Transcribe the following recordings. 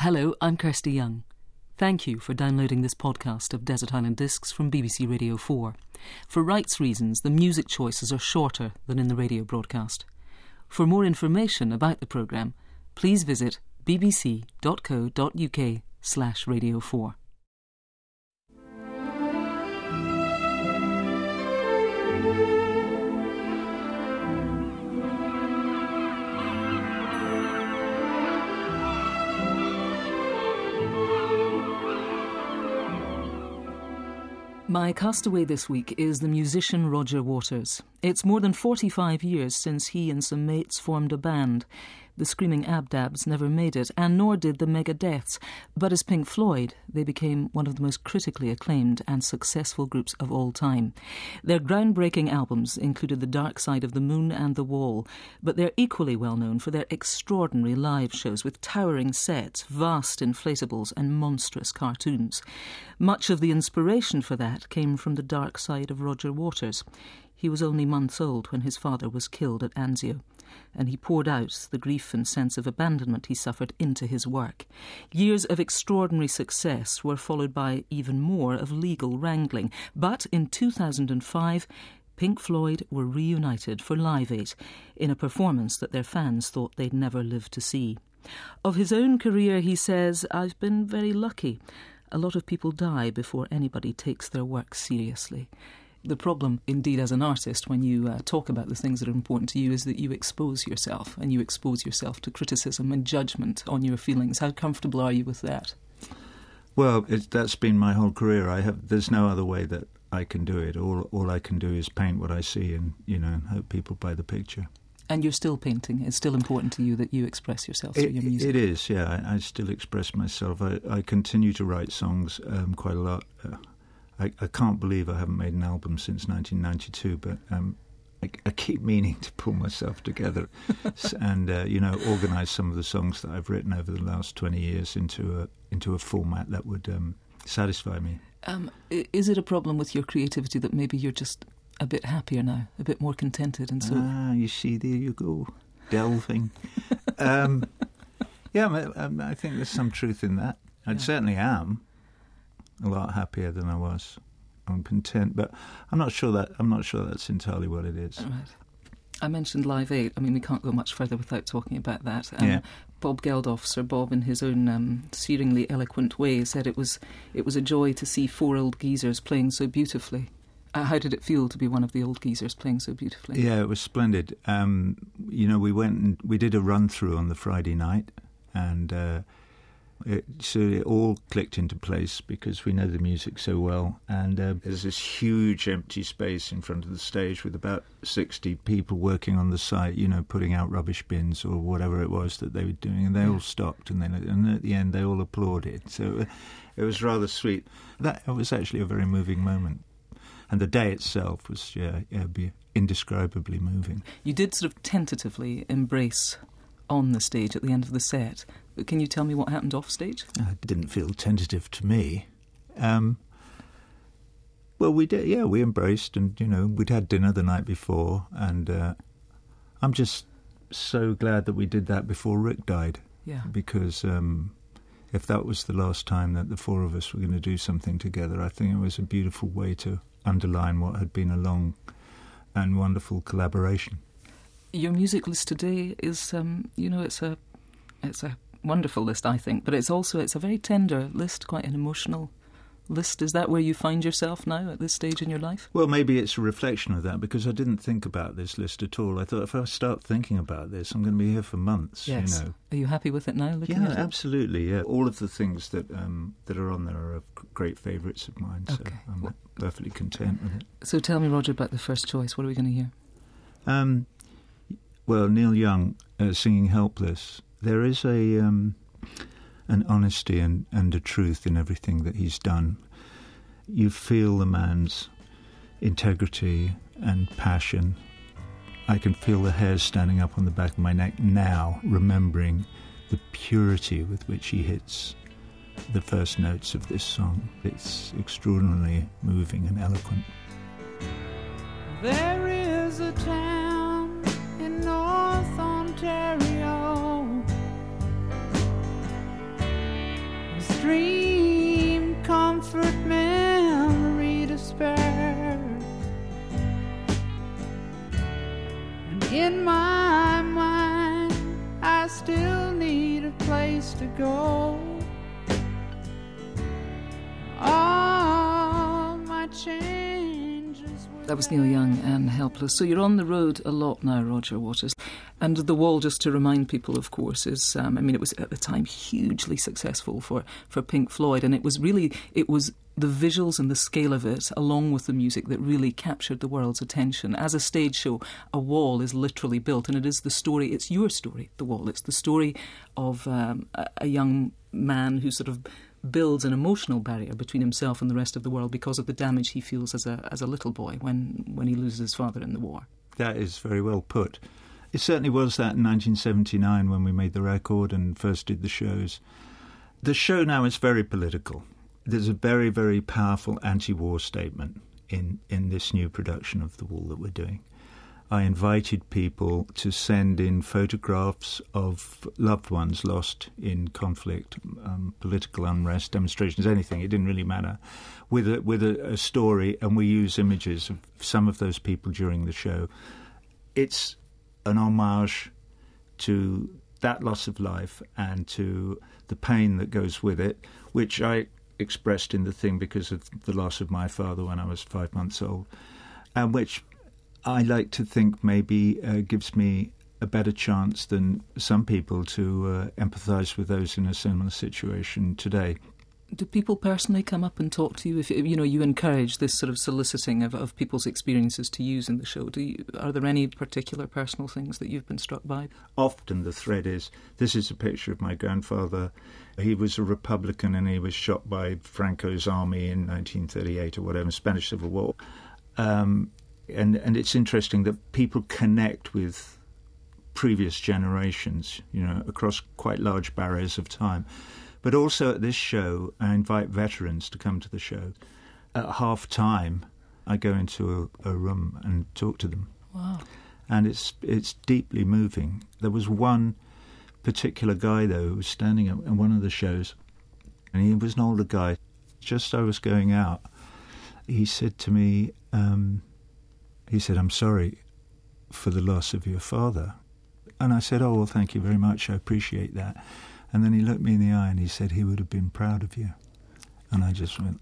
Hello, I'm Kirsty Young. Thank you for downloading this podcast of Desert Island Discs from BBC Radio 4. For rights reasons, the music choices are shorter than in the radio broadcast. For more information about the programme, please visit bbc.co.uk/Radio 4. My castaway this week is the musician Roger Waters. It's more than 45 years since he and some mates formed a band. The Screaming Abdabs never made it, and nor did the Megadeths. But as Pink Floyd, they became one of the most critically acclaimed and successful groups of all time. Their groundbreaking albums included The Dark Side of the Moon and The Wall, but they're equally well known for their extraordinary live shows with towering sets, vast inflatables and monstrous cartoons. Much of the inspiration for that came from the dark side of Roger Waters. He was only months old when his father was killed at Anzio, and he poured out the grief and sense of abandonment he suffered into his work. Years of extraordinary success were followed by even more of legal wrangling, but in 2005, Pink Floyd were reunited for Live 8 in a performance that their fans thought they'd never live to see. Of his own career, he says, "I've been very lucky. A lot of people die before anybody takes their work seriously." The problem, indeed, as an artist, when you talk about the things that are important to you, is that you expose yourself, and you expose yourself to criticism and judgment on your feelings. How comfortable are you with that? Well, that's been my whole career. There's no other way that I can do it. All I can do is paint what I see and hope people buy the picture. And you're still painting. It's still important to you that you express yourself through your music. It is, yeah. I still express myself. I continue to write songs quite a lot. I can't believe I haven't made an album since 1992, but I keep meaning to pull myself together and organise some of the songs that I've written over the last 20 years into a format that would satisfy me. Is it a problem with your creativity that maybe you're just a bit happier now, a bit more contented, and so? You see, there you go, delving. Yeah, I think there's some truth in that. I certainly am a lot happier than I was. I'm content, but I'm not sure that's entirely what it is. Right. I mentioned Live 8. I mean, we can't go much further without talking about that. Bob Geldof, Sir Bob, in his own searingly eloquent way, said it was a joy to see four old geezers playing so beautifully. How did it feel to be one of the old geezers playing so beautifully? Yeah, it was splendid. We went and we did a run through on the Friday night, and so it all clicked into place because we know the music so well. And there's this huge empty space in front of the stage with about 60 people working on the site, putting out rubbish bins or whatever it was that they were doing. And they all stopped, and then at the end they all applauded. So it was rather sweet. That was actually a very moving moment. And the day itself was indescribably moving. You did sort of tentatively embrace on the stage at the end of the set. But can you tell me what happened off stage? It didn't feel tentative to me. Well, we did. Yeah, we embraced, and we'd had dinner the night before, and I'm just so glad that we did that before Rick died. Yeah. Because if that was the last time that the four of us were going to do something together, I think it was a beautiful way to underline what had been a long and wonderful collaboration. Your music list today is, it's a wonderful list, I think, but it's a very tender list, quite an emotional list. Is that where you find yourself now at this stage in your life? Well, maybe it's a reflection of that, because I didn't think about this list at all. I thought, if I start thinking about this, I'm going to be here for months. Yes. Are you happy with it now? Yeah, absolutely. Yeah, all of the things that are on there are great favourites of mine. So okay. I'm perfectly content with it. So tell me, Roger, about the first choice. What are we going to hear? Well, Neil Young singing "Helpless." There is an honesty and a truth in everything that he's done. You feel the man's integrity and passion. I can feel the hairs standing up on the back of my neck now, remembering the purity with which he hits the first notes of this song. It's extraordinarily moving and eloquent. There is a town in North Ontario dream, comfort, memory, despair. And in my mind, I still need a place to go. All my changes were... That was Neil Young and Helpless. So you're on the road a lot now, Roger Waters. And The Wall, just to remind people, of course, is, it was at the time hugely successful for Pink Floyd. And it was the visuals and the scale of it, along with the music, that really captured the world's attention. As a stage show, a wall is literally built, and it is the story, it's your story, The Wall. It's the story of a young man who sort of builds an emotional barrier between himself and the rest of the world because of the damage he feels as a little boy when he loses his father in the war. That is very well put. It certainly was that in 1979 when we made the record and first did the shows. The show now is very political. There's a very, very powerful anti-war statement in this new production of The Wall that we're doing. I invited people to send in photographs of loved ones lost in conflict, political unrest, demonstrations, anything. It didn't really matter. With a story, and we use images of some of those people during the show. It's an homage to that loss of life and to the pain that goes with it, which I expressed in the thing because of the loss of my father when I was 5 months old, and which I like to think maybe gives me a better chance than some people to empathise with those in a similar situation today. Do people personally come up and talk to you? If you encourage this sort of soliciting of people's experiences to use in the show, are there any particular personal things that you've been struck by? Often the thread is, this is a picture of my grandfather. He was a Republican and he was shot by Franco's army in 1938 or whatever, Spanish Civil War. And it's interesting that people connect with previous generations, across quite large barriers of time. But also at this show, I invite veterans to come to the show. At half-time, I go into a room and talk to them. Wow. And it's deeply moving. There was one particular guy, though, who was standing at one of the shows, and he was an older guy. Just as I was going out, he said to me, "I'm sorry for the loss of your father." And I said, "Oh, well, thank you very much. I appreciate that." And then he looked me in the eye and he said he would have been proud of you. And I just went,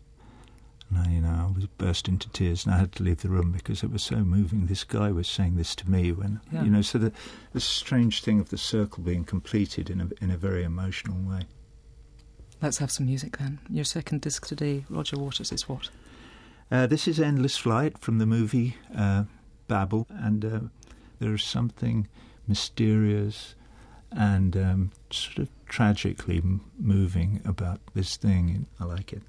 I was burst into tears and I had to leave the room because it was so moving. This guy was saying this to me when, so the strange thing of the circle being completed in a very emotional way. Let's have some music then. Your second disc today, Roger Waters, is what? This is Endless Flight from the movie Babel, and there's something mysterious and sort of tragically moving about this thing, and I like it.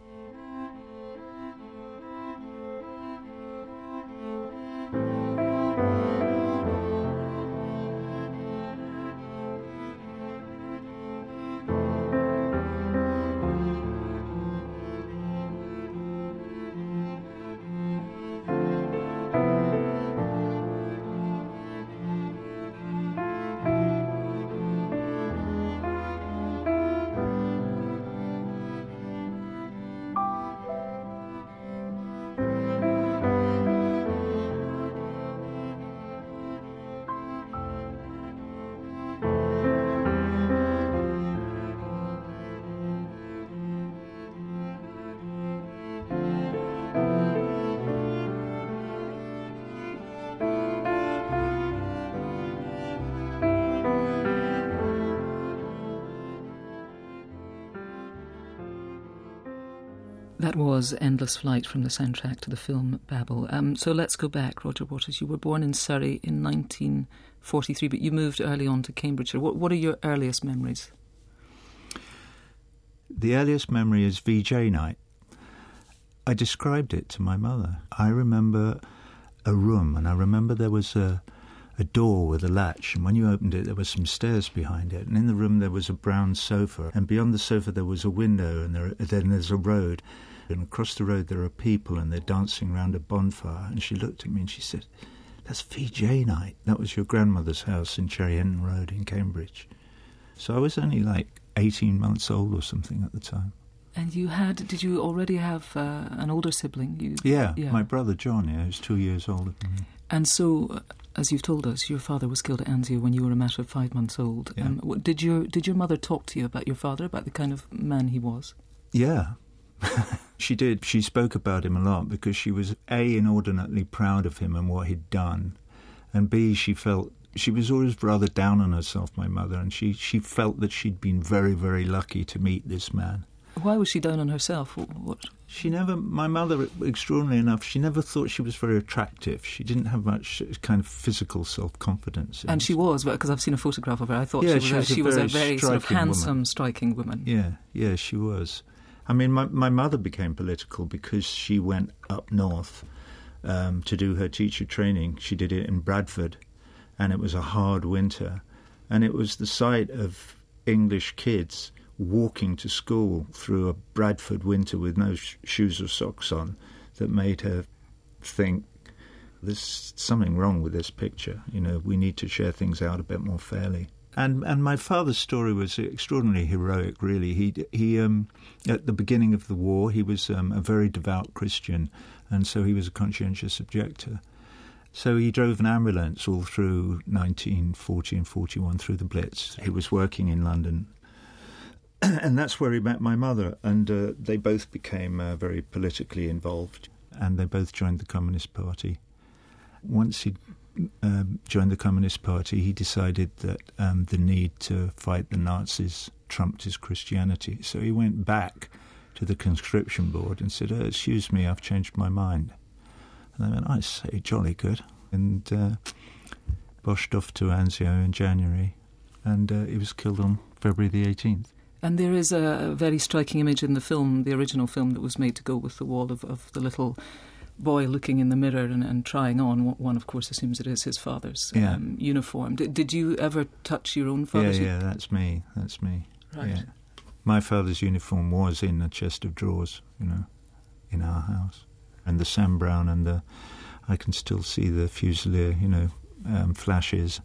That was Endless Flight from the soundtrack to the film Babel. So let's go back, Roger Waters. You were born in Surrey in 1943, but you moved early on to Cambridgeshire. What are your earliest memories? The earliest memory is VJ night. I described it to my mother. I remember a room, and I remember there was a door with a latch, and when you opened it there were some stairs behind it, and in the room there was a brown sofa, and beyond the sofa there was a window, and then there's a road, and across the road there are people and they're dancing around a bonfire. And she looked at me and she said, "That's VJ night. That was your grandmother's house in Cherry Hinton Road in Cambridge." So I was only like 18 months old or something at the time. And did you already have an older sibling? Yeah, my brother John, who's 2 years older than me. And so, as you've told us, your father was killed at Anzio when you were a matter of 5 months old. Yeah. Did your mother talk to you about your father, about the kind of man he was? Yeah, she did. She spoke about him a lot because she was, A, inordinately proud of him and what he'd done, and B, she was always rather down on herself, my mother, and she felt that she'd been very, very lucky to meet this man. Why was she down on herself? What? My mother, extraordinarily enough, she never thought she was very attractive. She didn't have much kind of physical self-confidence. And she was, because I've seen a photograph of her. I thought she was a very sort of handsome, woman. Striking woman. Yeah, she was. I mean, my mother became political because she went up north to do her teacher training. She did it in Bradford, and it was a hard winter. And it was the sight of English kids walking to school through a Bradford winter with no shoes or socks on that made her think there's something wrong with this picture. We need to share things out a bit more fairly. And my father's story was extraordinarily heroic, really. He at the beginning of the war, he was a very devout Christian, and so he was a conscientious objector. So he drove an ambulance all through 1940 and 41 through the Blitz. He was working in London. And that's where he met my mother, and they both became very politically involved, and they both joined the Communist Party. Once he joined the Communist Party, he decided that the need to fight the Nazis trumped his Christianity. So he went back to the conscription board and said, excuse me, I've changed my mind. And they went, I say, jolly good. And boshed off to Anzio in January, and he was killed on February the 18th. And there is a very striking image in the film, the original film that was made to go with the wall, of the little boy looking in the mirror and trying on what one, of course, assumes it is his father's uniform. Did you ever touch your own father's uniform? Yeah, that's me. Right. Yeah. My father's uniform was in a chest of drawers, in our house. And the Sam Browne and I can still see the Fusilier, flashes.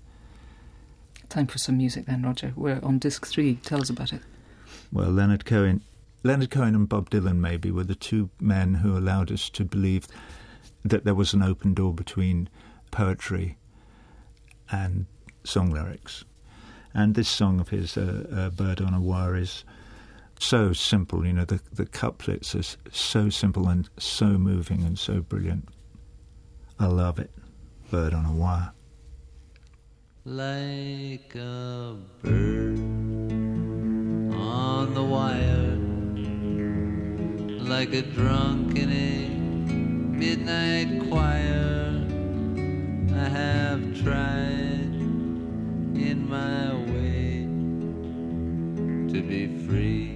Time for some music then, Roger. We're on disc 3. Tell us about it. Well, Leonard Cohen and Bob Dylan maybe were the two men who allowed us to believe that there was an open door between poetry and song lyrics. And this song of his, Bird on a Wire, is so simple. The couplets are so simple and so moving and so brilliant. I love it. Bird on a Wire. Like a bird on the wire, like a drunk in a midnight choir, I have tried in my way to be free.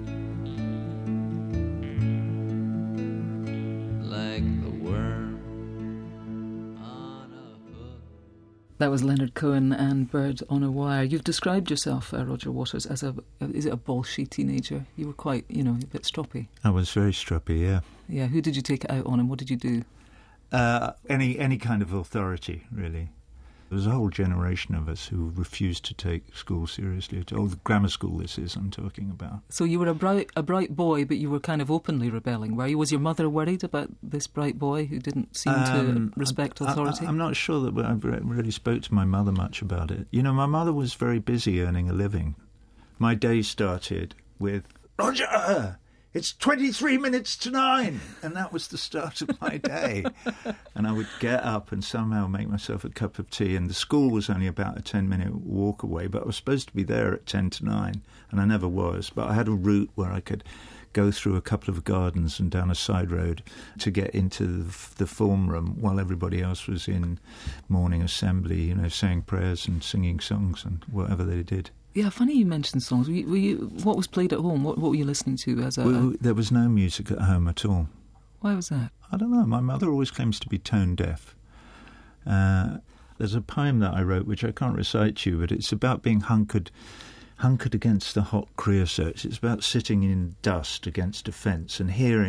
That was Leonard Cohen and Bird on a Wire. You've described yourself, Roger Waters, as a bolshy teenager? You were quite, a bit stroppy. I was very stroppy, yeah. Yeah, who did you take it out on and what did you do? Any kind of authority, really. There was a whole generation of us who refused to take school seriously. The grammar school this is I'm talking about. So you were a bright boy, but you were kind of openly rebelling, were you? Was your mother worried about this bright boy who didn't seem to respect authority? I'm not sure that I really spoke to my mother much about it. My mother was very busy earning a living. My day started with, Roger! It's 23 minutes to 9, and that was the start of my day. And I would get up and somehow make myself a cup of tea, and the school was only about a 10-minute walk away, but I was supposed to be there at 10 to 9, and I never was. But I had a route where I could go through a couple of gardens and down a side road to get into the form room while everybody else was in morning assembly, saying prayers and singing songs and whatever they did. Yeah, funny you mentioned songs. What was played at home? What were you listening to as a... There was no music at home at all. Why was that? I don't know. My mother always claims to be tone deaf. There's a poem that I wrote, which I can't recite to you, but it's about being hunkered against the hot creosote. It's about sitting in dust against a fence and hearing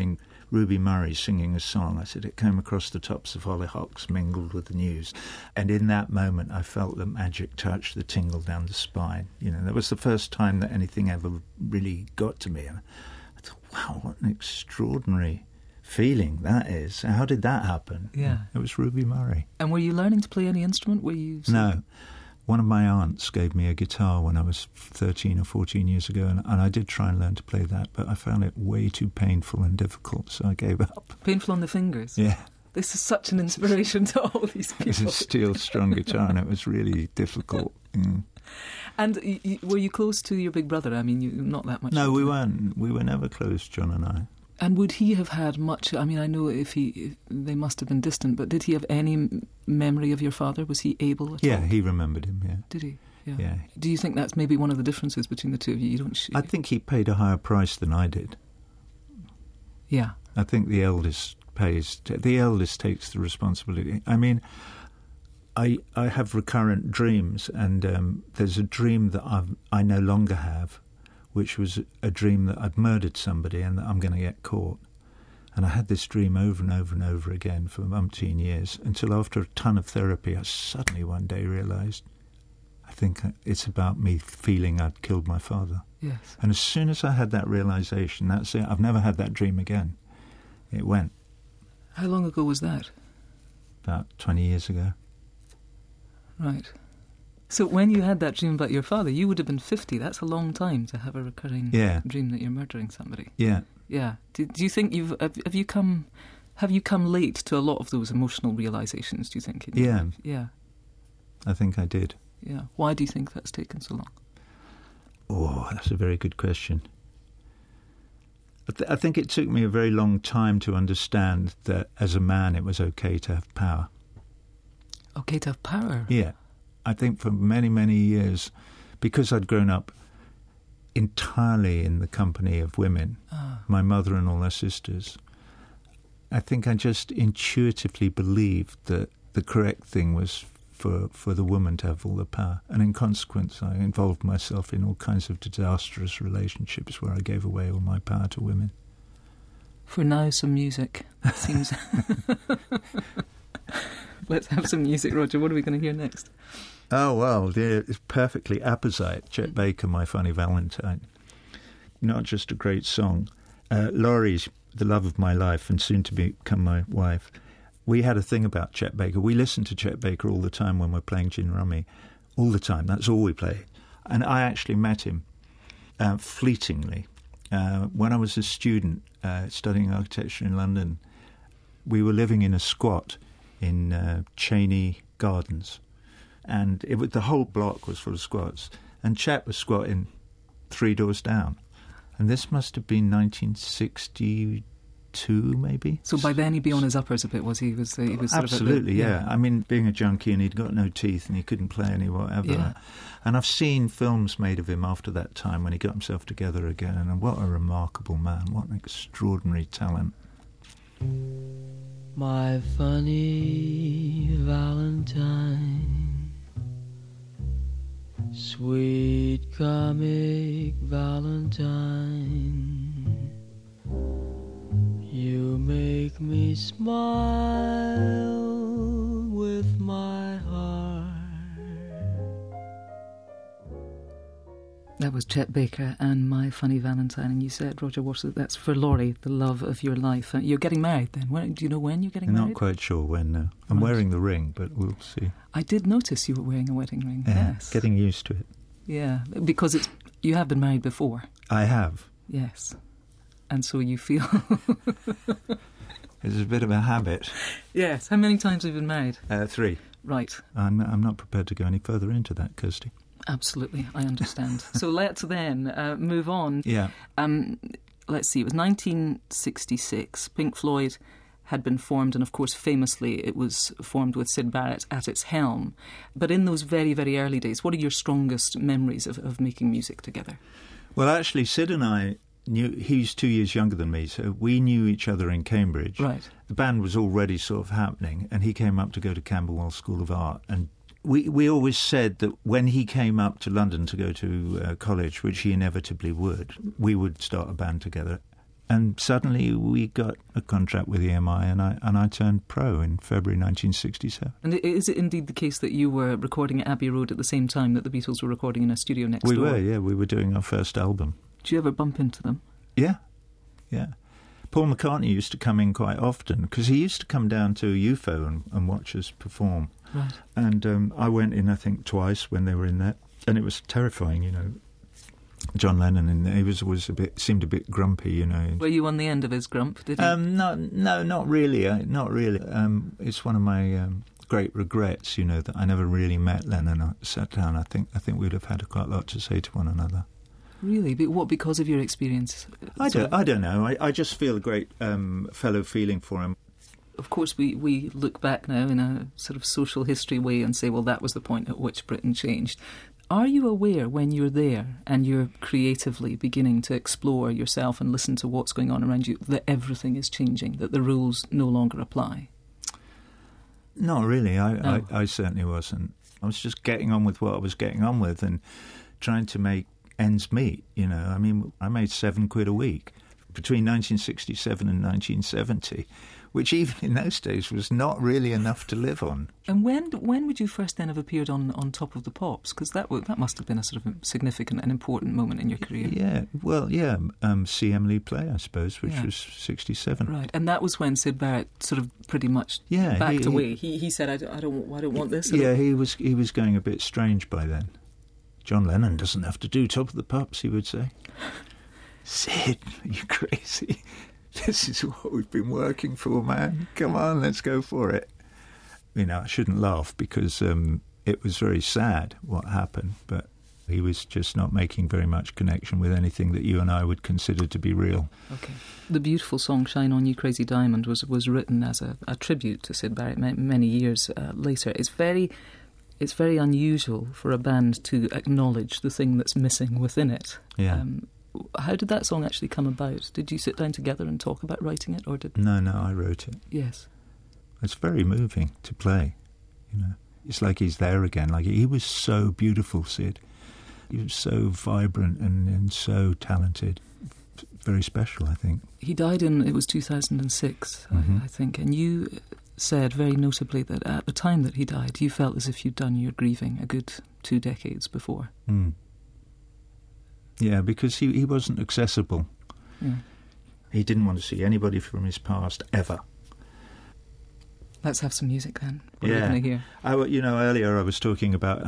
Ruby Murray singing a song. I said, it came across the tops of hollyhocks mingled with the news. And in that moment, I felt the magic touch, the tingle down the spine. You know, that was the first time that anything ever really got to me. And I thought, wow, what an extraordinary feeling that is. How did that happen? Yeah. It was Ruby Murray. And were you learning to play any instrument? Were you? No. One of my aunts gave me a guitar when I was 13 or 14 years ago, and I did try and learn to play that, but I found it way too painful and difficult, so I gave up. Painful on the fingers? Yeah. This is such an inspiration to all these people. It was a steel strung guitar, and it was really difficult. Mm. And were you close to your big brother? I mean, not that much. No, we weren't. We were never close, John and I. And would he have had much? I mean, I know if they must have been distant, but did he have any memory of your father? Was he able at all? Yeah, he remembered him, yeah. Did he? Yeah. Do you think that's maybe one of the differences between the two of you? I think he paid a higher price than I did. Yeah. I think the eldest takes the responsibility. I mean, I have recurrent dreams, and there's a dream that I no longer have, which was a dream that I'd murdered somebody and that I'm going to get caught. And I had this dream over and over and over again for umpteen years, until after a ton of therapy, I suddenly one day realised, I think it's about me feeling I'd killed my father. Yes. And as soon as I had that realisation, that's it. I've never had that dream again. It went. How long ago was that? About 20 years ago. Right. So when you had that dream about your father, you would have been 50. That's a long time to have a recurring dream that you're murdering somebody. Yeah. Yeah. Do you think have you come late to a lot of those emotional realisations, do you think? Yeah. Yeah. I think I did. Yeah. Why do you think that's taken so long? Oh, that's a very good question. I think it took me a very long time to understand that as a man it was okay to have power. Okay to have power? Yeah. I think for many, many years, because I'd grown up entirely in the company of women, my mother and all her sisters, I think I just intuitively believed that the correct thing was for the woman to have all the power. And in consequence, I involved myself in all kinds of disastrous relationships where I gave away all my power to women. For now, some music. That seems... Let's have some music, Roger. What are we going to hear next? Oh, well, it's perfectly apposite. Chet Baker, My Funny Valentine. Not just a great song. Laurie's the love of my life and soon to become my wife. We had a thing about Chet Baker. We listen to Chet Baker all the time when we're playing gin rummy. All the time. That's all we play. And I actually met him fleetingly. When I was a student studying architecture in London, we were living in a squat in Cheney Gardens. And the whole block was full of squats. And Chet was squatting 3 doors down. And this must have been 1962, maybe. So by then he'd be on his uppers a bit, was he? He was absolutely, sort of yeah. I mean, being a junkie, and he'd got no teeth and he couldn't play any whatever. Yeah. And I've seen films made of him after that time when he got himself together again. And what a remarkable man. What an extraordinary talent. My funny Valentine, sweet comic Valentine, you make me smile with my heart. That was Chet Baker and My Funny Valentine, and you said, Roger Waters, that's for Laurie, the love of your life. You're getting married then. Do you know when you're getting married? Not quite sure when, no. I'm wearing the ring, but we'll see. I did notice you were wearing a wedding ring, yes. Getting used to it. Yeah, because you have been married before. I have. Yes. And so you feel... It's a bit of a habit. Yes. How many times have you been married? 3. Right. I'm not prepared to go any further into that, Kirsty. Absolutely, I understand. So let's then move on. Yeah. Let's see, it was 1966. Pink Floyd had been formed, and of course, famously, it was formed with Syd Barrett at its helm. But in those very, very early days, what are your strongest memories of making music together? Well, actually, Syd and I knew... He's 2 years younger than me, so we knew each other in Cambridge. Right. The band was already sort of happening, and he came up to go to Camberwell School of Art, and we always said that when he came up to London to go to college, which he inevitably would, we would start a band together. And suddenly we got a contract with EMI, and I turned pro in February 1967. And is it indeed the case that you were recording at Abbey Road at the same time that the Beatles were recording in a studio next door? We were, yeah. We were doing our first album. Did you ever bump into them? Yeah. Paul McCartney used to come in quite often, because he used to come down to UFO and watch us perform. Right. And I went in, I think, twice when they were in there, and it was terrifying, you know. John Lennon in there, he was seemed a bit grumpy, you know. Were you on the end of his grump? Did he? No, not really. Not really. It's one of my great regrets, you know, that I never really met Lennon. I sat down. I think we'd have had quite a lot to say to one another. Really? But what, because of your experience? I don't know. I just feel a great fellow feeling for him. Of course, we look back now in a sort of social history way and say, well, that was the point at which Britain changed. Are you aware when you're there and you're creatively beginning to explore yourself and listen to what's going on around you, that everything is changing, that the rules no longer apply? Not really. No. I certainly wasn't. I was just getting on with what I was getting on with and trying to make ends meet, you know. I mean, I made £7 a week between 1967 and 1970, which even in those days was not really enough to live on. And when would you first then have appeared on Top of the Pops? Because that must have been a sort of significant and important moment in your career. Yeah, well, yeah, See Emily Play, I suppose, which was 67. Right, and that was when Syd Barrett sort of pretty much backed away. He said, I don't want this. Yeah, he was going a bit strange by then. John Lennon doesn't have to do Top of the Pops, he would say. Syd, are you crazy? This is what we've been working for, man. Come on, let's go for it. You know, I shouldn't laugh because it was very sad what happened, but he was just not making very much connection with anything that you and I would consider to be real. Okay. The beautiful song Shine On You Crazy Diamond was written as a tribute to Syd Barrett many years later. It's very unusual for a band to acknowledge the thing that's missing within it. Yeah. How did that song actually come about? Did you sit down together and talk about writing it, or did? No, I wrote it. Yes. It's very moving to play, you know. It's like he's there again. Like, he was so beautiful, Syd. He was so vibrant and so talented. Very special, I think. He died it was 2006, I think, and you said very notably that at the time that he died, you felt as if you'd done your grieving a good 2 decades before. Mm. Yeah, because he wasn't accessible. Yeah. He didn't want to see anybody from his past, ever. Let's have some music then. What are we going to hear? Earlier I was talking about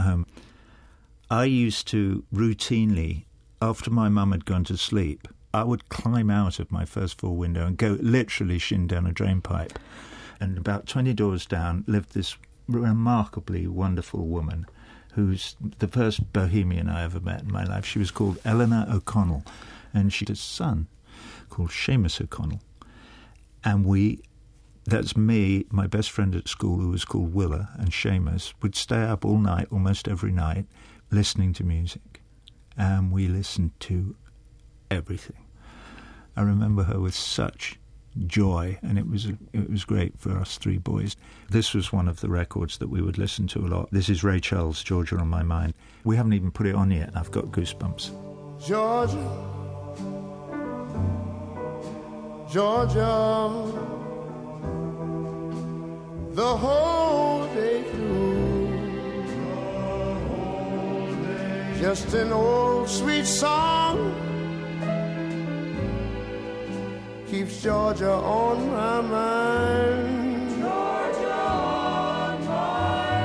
I used to routinely, after my mum had gone to sleep, I would climb out of my first floor window and go literally shin down a drain pipe. And about 20 doors down lived this remarkably wonderful woman who's the first bohemian I ever met in my life. She was called Eleanor O'Connell, and she had a son called Seamus O'Connell. And that's me, my best friend at school, who was called Willa, and Seamus, would stay up all night, almost every night, listening to music. And we listened to everything. I remember her with such joy, and it was great for us 3 boys. This was one of the records that we would listen to a lot. This is Ray Charles, Georgia on My Mind. We haven't even put it on yet, and I've got goosebumps. Georgia, Georgia, the whole day through, just an old sweet song keeps Georgia on my mind. Georgia on my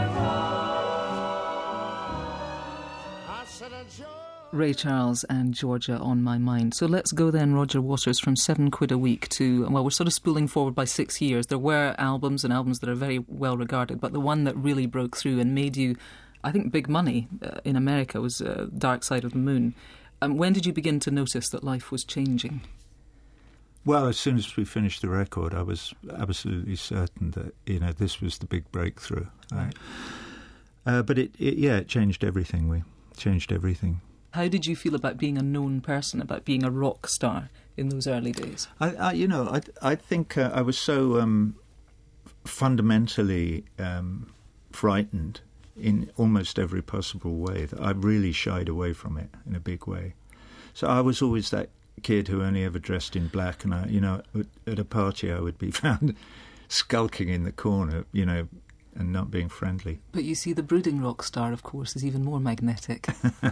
mind. Ray Charles and Georgia on My Mind. So let's go then, Roger Waters, from £7 a week to, well, we're sort of spooling forward by 6 years. There were albums that are very well regarded, but the one that really broke through and made you, I think, big money in America was Dark Side of the Moon. When did you begin to notice that life was changing? Well, as soon as we finished the record, I was absolutely certain that, this was the big breakthrough. Right. But it changed everything. We changed everything. How did you feel about being a known person, about being a rock star in those early days? I think I was so fundamentally frightened in almost every possible way that I really shied away from it in a big way. So I was always that kid who only ever dressed in black, and at a party I would be found skulking in the corner, and not being friendly. But you see, the brooding rock star, of course, is even more magnetic.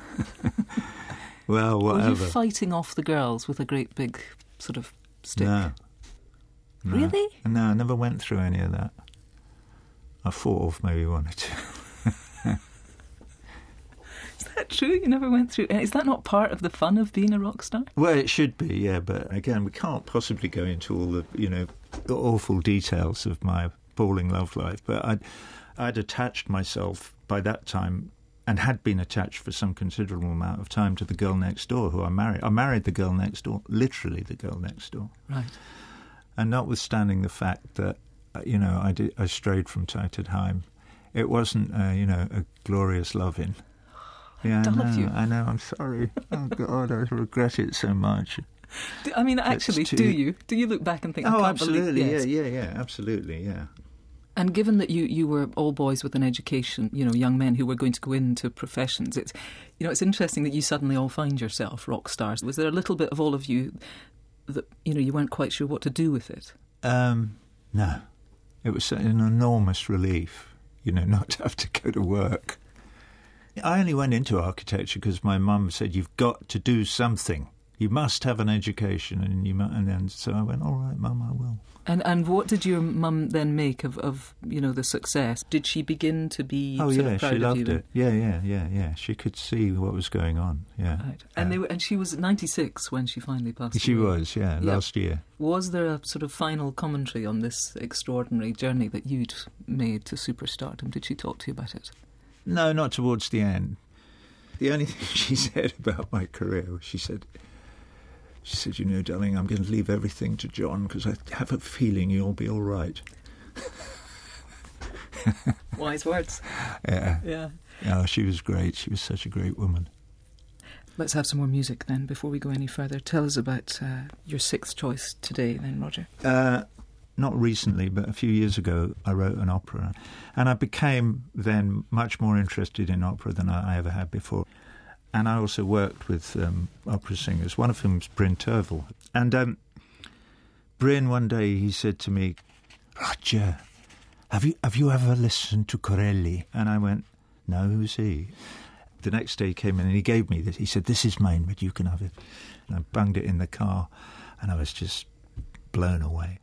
Well, whatever. Were you fighting off the girls with a great big sort of stick? No. Really? No, I never went through any of that. I fought off maybe one or two. Is that true? You never went through... Is that not part of the fun of being a rock star? Well, it should be, yeah, but again, we can't possibly go into all the, the awful details of my appalling love life. But I'd attached myself by that time, and had been attached for some considerable amount of time, to the girl next door who I married. I married the girl next door, literally the girl next door. Right. And notwithstanding the fact that, I strayed from time to time, it wasn't, a glorious loving. Yeah, I know, I'm sorry. Oh, God, I regret it so much. I mean, actually, do you? Do you look back and think, absolutely, yes. yeah, absolutely, yeah. And given that you were all boys with an education, young men who were going to go into professions, it's interesting that you suddenly all find yourself rock stars. Was there a little bit of all of you that, you weren't quite sure what to do with it? No. It was an enormous relief, not to have to go to work. I only went into architecture because my mum said, you've got to do something. You must have an education, and then so I went, all right, Mum, I will. And what did your mum then make of the success? Did she begin to be sort of proud she loved of you? it. Yeah. She could see what was going on. Yeah. Right. And she was 96 when she finally passed away. She was, last year. Was there a sort of final commentary on this extraordinary journey that you'd made to superstardom? Did she talk to you about it? No, not towards the end. The only thing she said about my career was she said, darling, I'm going to leave everything to John because I have a feeling you'll be all right. Wise words. Yeah. Yeah. Oh, she was great. She was such a great woman. Let's have some more music then before we go any further. Tell us about your sixth choice today then, Roger. Not recently, but a few years ago, I wrote an opera. And I became then much more interested in opera than I ever had before. And I also worked with opera singers, one of whom is Bryn Terfel. And Bryn, one day, he said to me, Roger, have you ever listened to Corelli? And I went, no, who's he? The next day he came in and he gave me this. He said, this is mine, but you can have it. And I banged it in the car, and I was just blown away.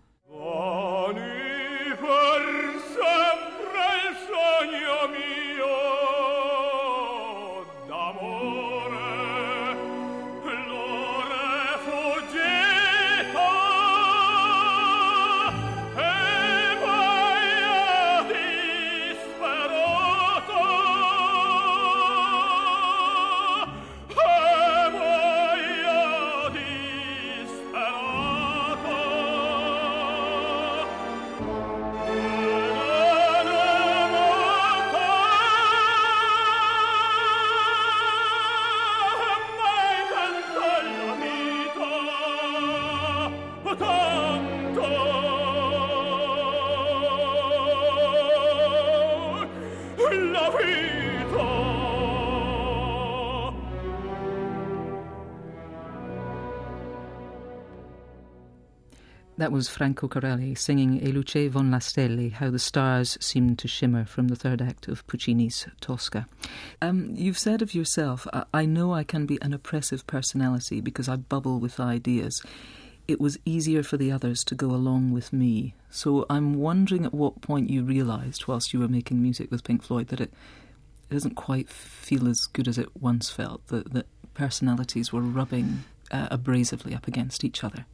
That was Franco Corelli singing E luce von la stelle, How the Stars Seemed to Shimmer, from the third act of Puccini's Tosca. You've said of yourself, I know I can be an oppressive personality because I bubble with ideas. It was easier for the others to go along with me. So I'm wondering at what point you realised, whilst you were making music with Pink Floyd, that it doesn't quite feel as good as it once felt, that personalities were rubbing abrasively up against each other.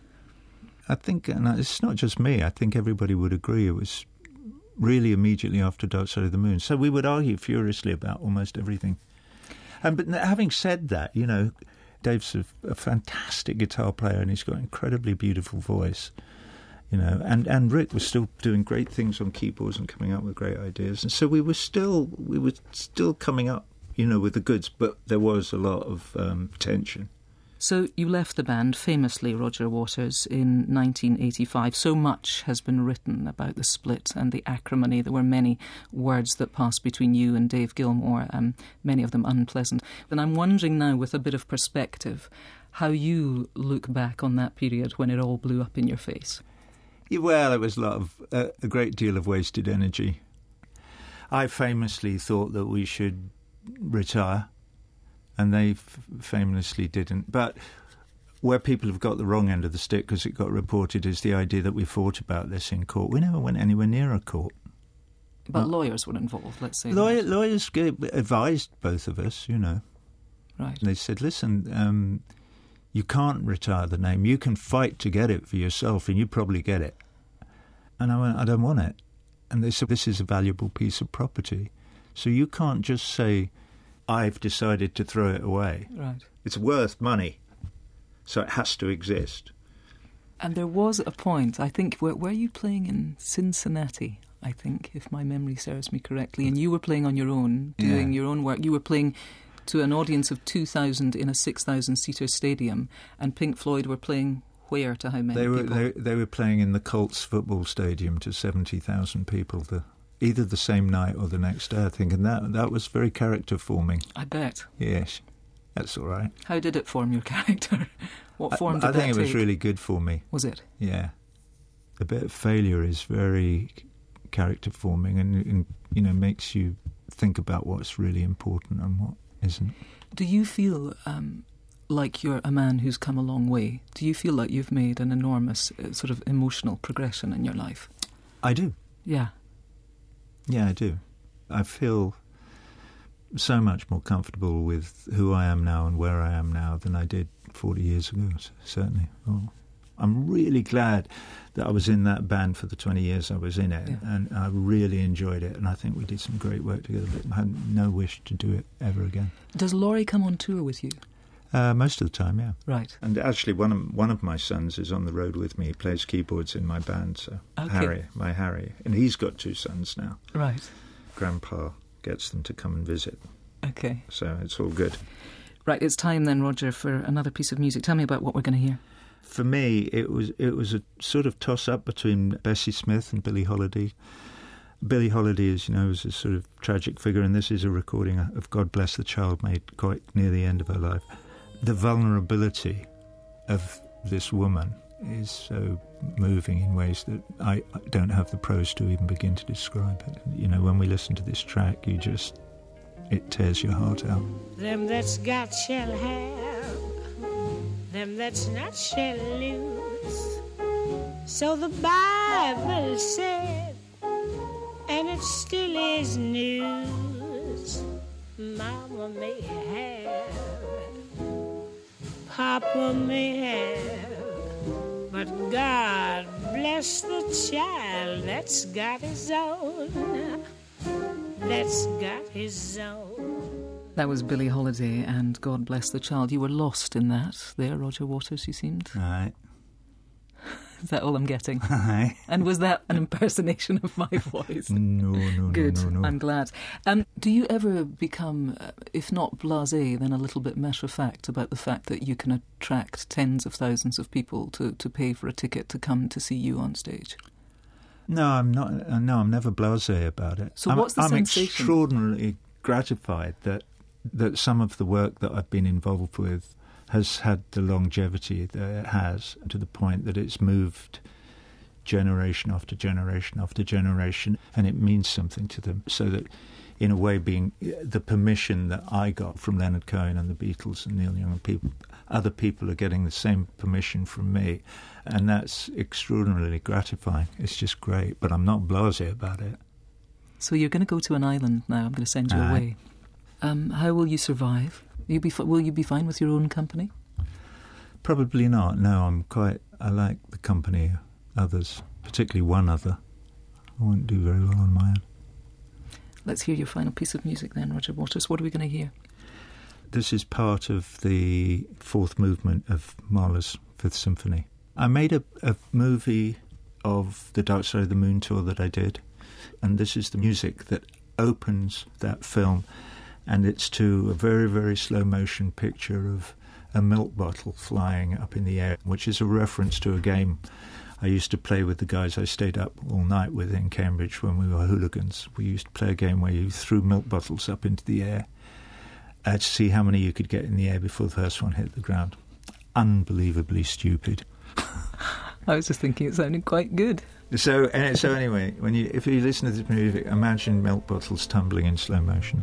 I think, and it's not just me, I think everybody would agree, it was really immediately after Dark Side of the Moon. So we would argue furiously about almost everything. But having said that, Dave's a fantastic guitar player and he's got an incredibly beautiful voice, and Rick was still doing great things on keyboards and coming up with great ideas. And so we were still coming up, with the goods, but there was a lot of tension. So you left the band, famously, Roger Waters, in 1985. So much has been written about the split and the acrimony. There were many words that passed between you and Dave Gilmour, many of them unpleasant. And I'm wondering now, with a bit of perspective, how you look back on that period when it all blew up in your face. Yeah, well, it was a great deal of wasted energy. I famously thought that we should retire, and they famously didn't. But where people have got the wrong end of the stick, because it got reported, is the idea that we fought about this in court. We never went anywhere near a court. But lawyers were involved, let's say. Lawyers advised both of us, you know. Right. And they said, listen, you can't retire the name. You can fight to get it for yourself, and you probably get it. And I went, I don't want it. And they said, this is a valuable piece of property. So you can't just say, I've decided to throw it away. Right. It's worth money, so it has to exist. And there was a point, I think, were you playing in Cincinnati, I think, if my memory serves me correctly, and you were playing on your own, doing your own work. You were playing to an audience of 2,000 in a 6,000-seater stadium, and Pink Floyd were playing where to how many people? They were playing in the Colts football stadium to 70,000 people, either the same night or the next day, I think, and that was very character-forming. I bet. Yes, that's all right. How did it form your character? What form did that take? I think it was really good for me. Was it? Yeah. A bit of failure is very character-forming and makes you think about what's really important and what isn't. Do you feel like you're a man who's come a long way? Do you feel like you've made an enormous sort of emotional progression in your life? I do. Yeah. Yeah, I do. I feel so much more comfortable with who I am now and where I am now than I did 40 years ago, certainly. Oh. I'm really glad that I was in that band for the 20 years I was in it, and I really enjoyed it, and I think we did some great work together, but I had no wish to do it ever again. Does Laurie come on tour with you? Most of the time, yeah. Right. And actually, one of my sons is on the road with me. He plays keyboards in my band, so Harry, and he's got 2 sons now. Right. Grandpa gets them to come and visit. Okay. So it's all good. Right, it's time then, Roger, for another piece of music. Tell me about what we're going to hear. For me, it was a sort of toss-up between Bessie Smith and Billie Holiday. Billie Holiday, as you know, is a sort of tragic figure, and this is a recording of God Bless the Child made quite near the end of her life. The vulnerability of this woman is so moving in ways that I don't have the prose to even begin to describe it. You know, when we listen to this track, it tears your heart out. Them that's got shall have, them that's not shall lose. So the Bible said, and it still is news. Mama may have, Papa may have, but God bless the child that's got his own, that's got his own. That was Billie Holiday and God Bless the Child. You were lost in that there, Roger Waters, you seemed. Right. Is that all I'm getting? Aye. And was that an impersonation of my voice? No. Good, No. I'm glad. Do you ever become, if not blasé, then a little bit matter-of-fact about the fact that you can attract tens of thousands of people to pay for a ticket to come to see you on stage? No, I'm not. No, I'm never blasé about it. So what's the sensation? I'm extraordinarily gratified that some of the work that I've been involved with has had the longevity that it has, to the point that it's moved generation after generation after generation, and it means something to them. So that, in a way, being the permission that I got from Leonard Cohen and the Beatles and Neil Young and other people are getting the same permission from me, and that's extraordinarily gratifying. It's just great, but I'm not blasé about it. So you're going to go to an island now. I'm going to send you away. How will you survive? Will you be fine with your own company? Probably not. No, I like the company of others, particularly one other. I won't do very well on my own. Let's hear your final piece of music then, Roger Waters. What are we going to hear? This is part of the 4th movement of Mahler's 5th Symphony. I made a movie of the Dark Side of the Moon tour that I did, and this is the music that opens that film. And it's to a very, very slow-motion picture of a milk bottle flying up in the air, which is a reference to a game I used to play with the guys I stayed up all night with in Cambridge when we were hooligans. We used to play a game where you threw milk bottles up into the air to see how many you could get in the air before the first one hit the ground. unbelievably stupid. I was just thinking it sounded quite good. So anyway, if you listen to this music, imagine milk bottles tumbling in slow motion.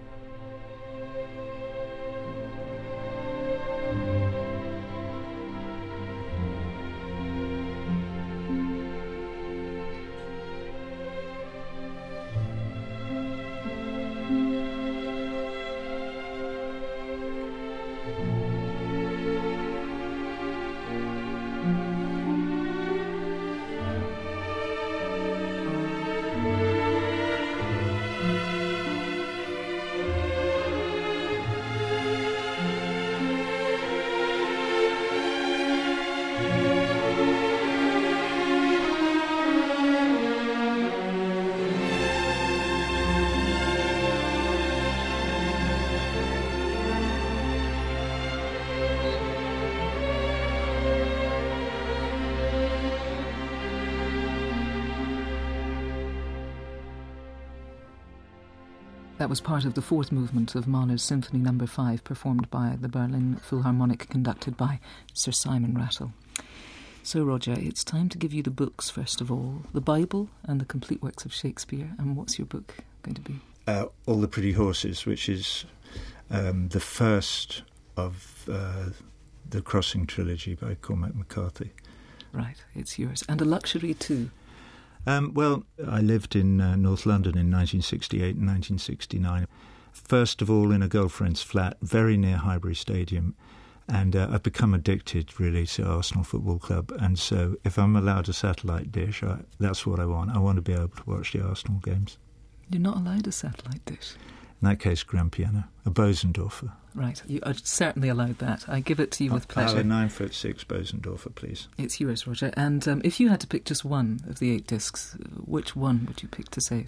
That was part of the fourth movement of Mahler's Symphony No. 5, performed by the Berlin Philharmonic, conducted by Sir Simon Rattle. So, Roger, it's time to give you the books, first of all. The Bible and the Complete Works of Shakespeare. And what's your book going to be? All the Pretty Horses, which is the first of the Crossing trilogy by Cormac McCarthy. Right, it's yours. And a luxury too. Well, I lived in North London in 1968 and 1969. First of all, in a girlfriend's flat, very near Highbury Stadium. And I've become addicted, really, to Arsenal Football Club. And so if I'm allowed a satellite dish, that's what I want. I want to be able to watch the Arsenal games. You're not allowed a satellite dish? In that case, grand piano, a Bosendorfer. Right, you are certainly allowed that. I give it to you with pleasure. A 9'6" Bosendorfer, please. It's yours, Roger. And if you had to pick just one of the 8 discs, which one would you pick to save?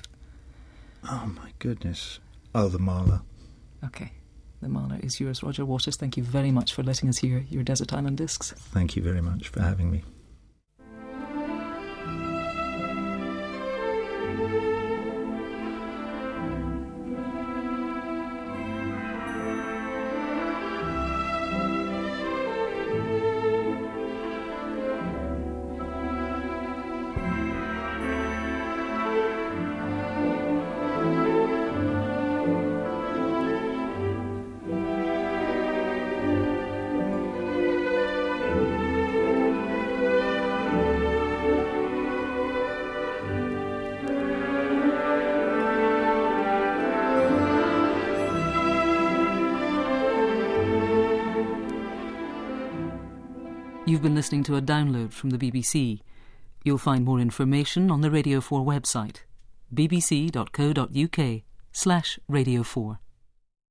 Oh, my goodness. Oh, the Mahler. OK. The Mahler is yours, Roger Waters. Thank you very much for letting us hear your Desert Island Discs. Thank you very much for having me. You've been listening to a download from the BBC. You'll find more information on the Radio 4 website, bbc.co.uk/Radio 4.